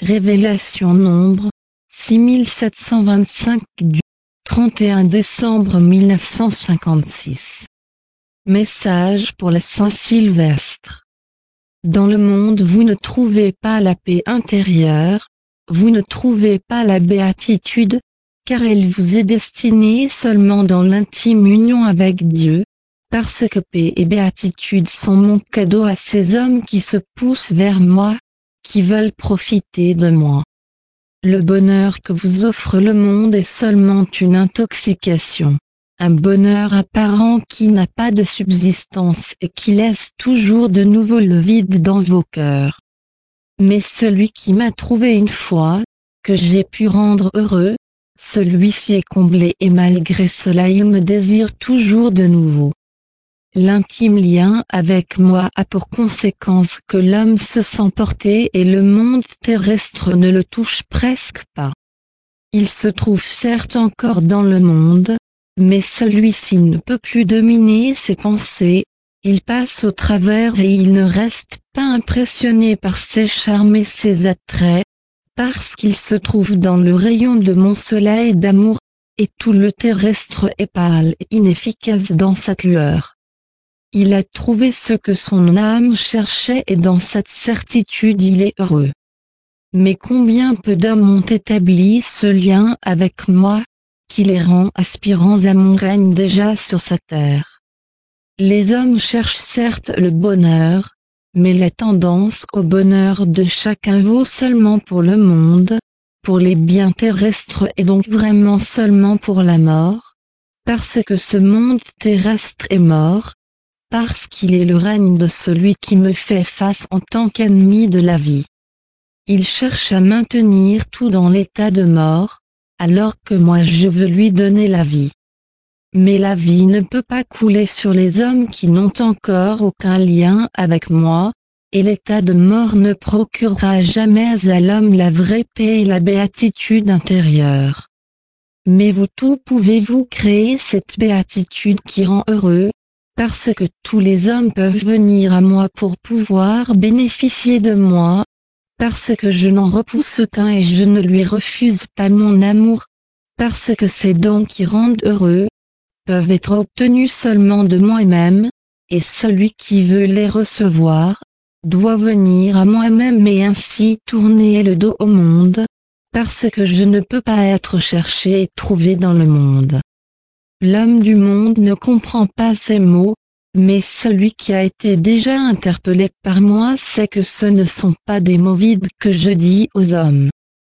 Révélation Nombre 6725 du 31 décembre 1956. Message pour la Saint-Sylvestre. Dans le monde vous ne trouvez pas la paix intérieure, vous ne trouvez pas la béatitude, car elle vous est destinée seulement dans l'intime union avec Dieu, parce que paix et béatitude sont mon cadeau à ces hommes qui se poussent vers moi, qui veulent profiter de moi. Le bonheur que vous offre le monde est seulement une intoxication, un bonheur apparent qui n'a pas de subsistance et qui laisse toujours de nouveau le vide dans vos cœurs. Mais celui qui m'a trouvé une fois, que j'ai pu rendre heureux, celui-ci est comblé et malgré cela il me désire toujours de nouveau. L'intime lien avec moi a pour conséquence que l'homme se sent porté et le monde terrestre ne le touche presque pas. Il se trouve certes encore dans le monde, mais celui-ci ne peut plus dominer ses pensées, il passe au travers et il ne reste pas impressionné par ses charmes et ses attraits, parce qu'il se trouve dans le rayon de mon soleil d'amour, et tout le terrestre est pâle et inefficace dans cette lueur. Il a trouvé ce que son âme cherchait et dans cette certitude il est heureux. Mais combien peu d'hommes ont établi ce lien avec moi, qui les rend aspirants à mon règne déjà sur sa terre. Les hommes cherchent certes le bonheur, mais la tendance au bonheur de chacun vaut seulement pour le monde, pour les biens terrestres et donc vraiment seulement pour la mort, parce que ce monde terrestre est mort, parce qu'il est le règne de celui qui me fait face en tant qu'ennemi de la vie. Il cherche à maintenir tout dans l'état de mort, alors que moi je veux lui donner la vie. Mais la vie ne peut pas couler sur les hommes qui n'ont encore aucun lien avec moi, et l'état de mort ne procurera jamais à l'homme la vraie paix et la béatitude intérieure. Mais vous tout pouvez-vous créer cette béatitude qui rend heureux, parce que tous les hommes peuvent venir à moi pour pouvoir bénéficier de moi, parce que je n'en repousse qu'un et je ne lui refuse pas mon amour, parce que ces dons qui rendent heureux, peuvent être obtenus seulement de moi-même, et celui qui veut les recevoir, doit venir à moi-même et ainsi tourner le dos au monde, parce que je ne peux pas être cherché et trouvé dans le monde. L'homme du monde ne comprend pas ces mots, mais celui qui a été déjà interpellé par moi sait que ce ne sont pas des mots vides que je dis aux hommes.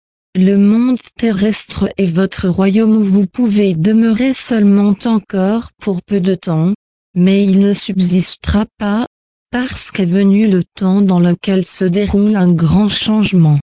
Le monde terrestre est votre royaume où vous pouvez demeurer seulement encore pour peu de temps, mais il ne subsistera pas, parce qu'est venu le temps dans lequel se déroule un grand changement.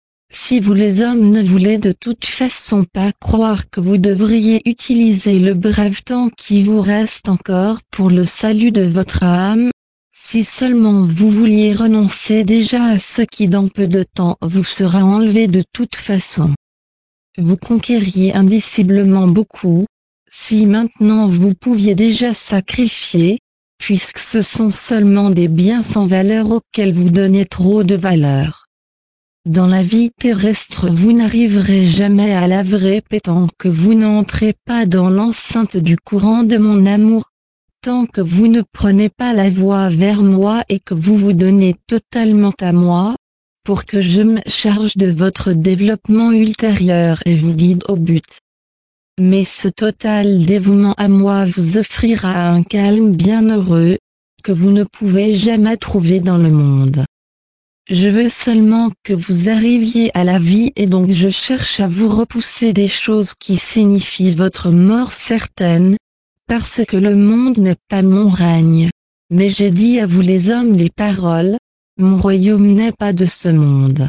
Si vous les hommes ne voulez de toute façon pas croire que vous devriez utiliser le bref temps qui vous reste encore pour le salut de votre âme, si seulement vous vouliez renoncer déjà à ce qui dans peu de temps vous sera enlevé de toute façon, vous conquériez indiciblement beaucoup, si maintenant vous pouviez déjà sacrifier, puisque ce sont seulement des biens sans valeur auxquels vous donnez trop de valeur. Dans la vie terrestre vous n'arriverez jamais à la vraie paix tant que vous n'entrez pas dans l'enceinte du courant de mon amour, tant que vous ne prenez pas la voie vers moi et que vous vous donnez totalement à moi, pour que je me charge de votre développement ultérieur et vous guide au but. Mais ce total dévouement à moi vous offrira un calme bienheureux, que vous ne pouvez jamais trouver dans le monde. Je veux seulement que vous arriviez à la vie et donc je cherche à vous repousser des choses qui signifient votre mort certaine, parce que le monde n'est pas mon règne. Mais j'ai dit à vous les hommes les paroles, mon royaume n'est pas de ce monde.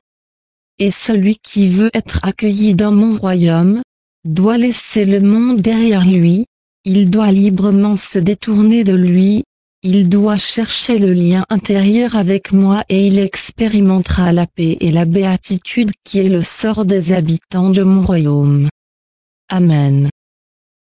Et celui qui veut être accueilli dans mon royaume, doit laisser le monde derrière lui, il doit librement se détourner de lui, il doit chercher le lien intérieur avec moi et il expérimentera la paix et la béatitude qui est le sort des habitants de mon royaume. Amen.